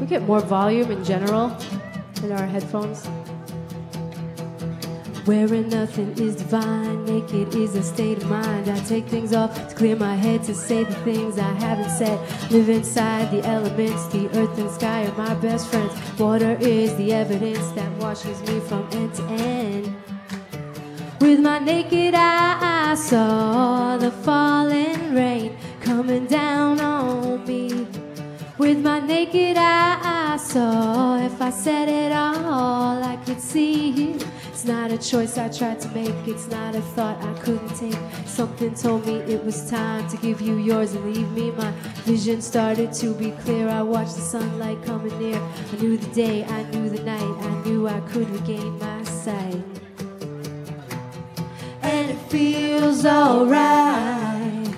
we get more volume in general in our headphones? Wearing nothing is divine, naked is a state of mind. I take things off to clear my head, to say the things I haven't said. Live inside the elements, the earth and sky are my best friends. Water is the evidence that washes me from end to end. With my naked eye I saw the falling rain coming down on me. With my naked eye I saw, if I said it all, I could see you. It's not a choice I tried to make, it's not a thought I couldn't take. Something told me it was time to give you yours and leave me. My vision started to be clear, I watched the sunlight coming near. I knew the day, I knew the night, I knew I could regain my sight. And it feels alright.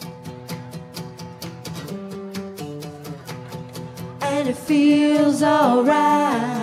And it feels alright.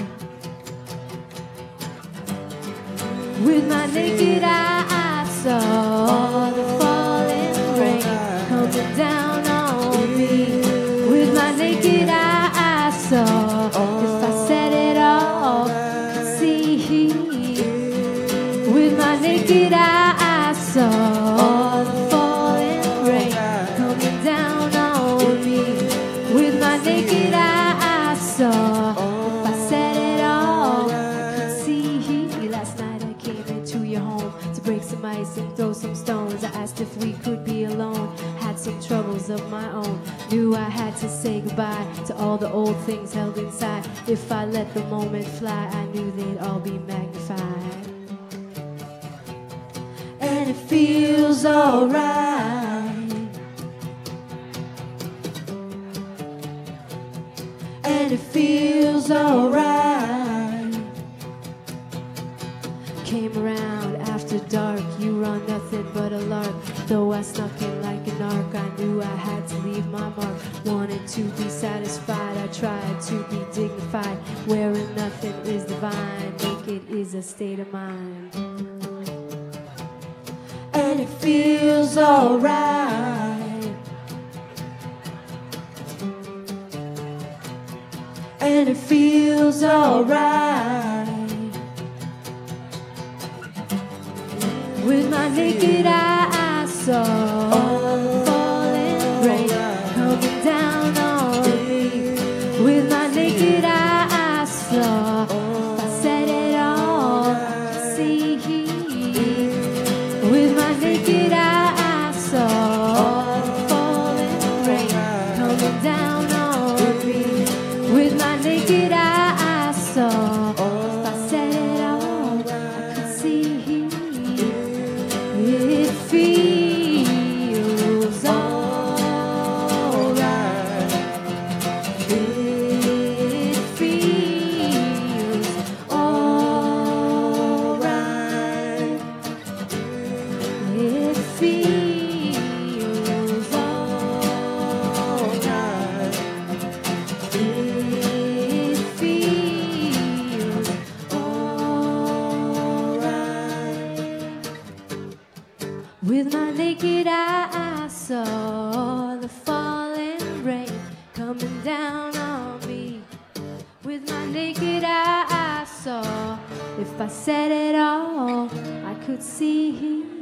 With my naked eye I saw the falling rain coming down on me. With my naked eye I saw, if I said it all, I could see. With my naked eye I saw the falling rain coming down on me. With my naked eye I saw, if I said it all, I could see. Last night I came into your home to break some ice and throw some stones. I asked if we could be alone, had some troubles of my own. Knew I had to say goodbye to all the old things held inside. If I let the moment fly, I knew they'd all be magnified. And it feels alright. And it feels alright. Came around after dark, you were on nothing but a lark. Though I snuck in like an ark, I knew I had to leave my mark. Wanted to be satisfied, I tried to be dignified. Wearing nothing is divine, naked is a state of mind. And it feels alright. And it feels alright. With my naked eye I saw the falling rain coming down on me. With my naked eye I saw, if I said it all, I could see. With my naked eye I saw the falling rain coming down on me. With my naked eye I saw, if I said it all, I could see. It feels alright. It feels alright. It feels alright. It feels alright. With my naked eye I saw the falling rain coming down on me. With my naked eye I saw, if I said it all, I could see.